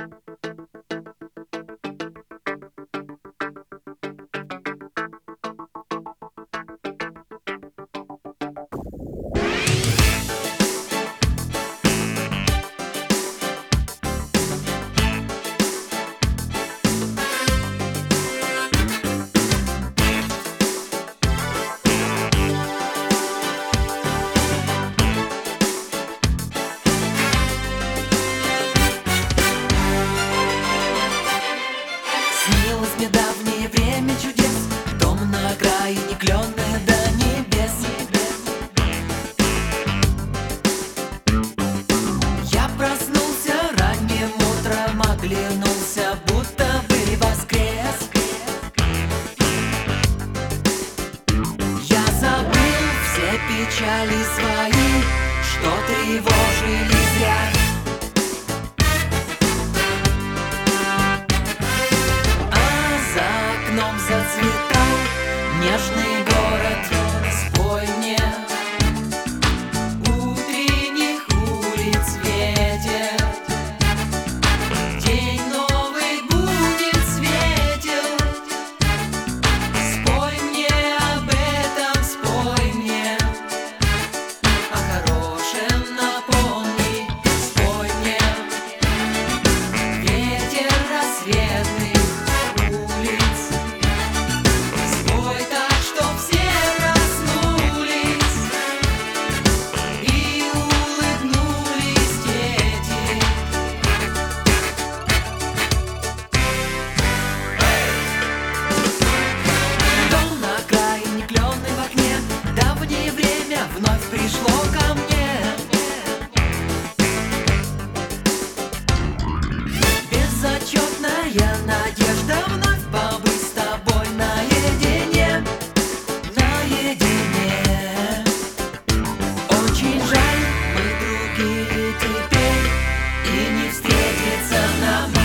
Снилось мне давнее время чудес, дом на окраине, клённая до небес. Я проснулся ранним утром, оглянулся, будто бы воскрес. Я забыл все печали свои, что тревожили зря. Зацветал нежный город, спой мне. Утренних улиц ветер, день новый будет светел. Спой мне об этом, спой мне о хорошем, напомни. Спой мне ветер рассветный улиц. Спой так, чтоб все проснулись и улыбнулись дети. Дом на окраине, клёный в окне, давнее время вновь пришло ко мне. Безотчетная надежда вновь побыть с тобой наедине. Наедине. Очень жаль, мы другие теперь, и не встретиться нам.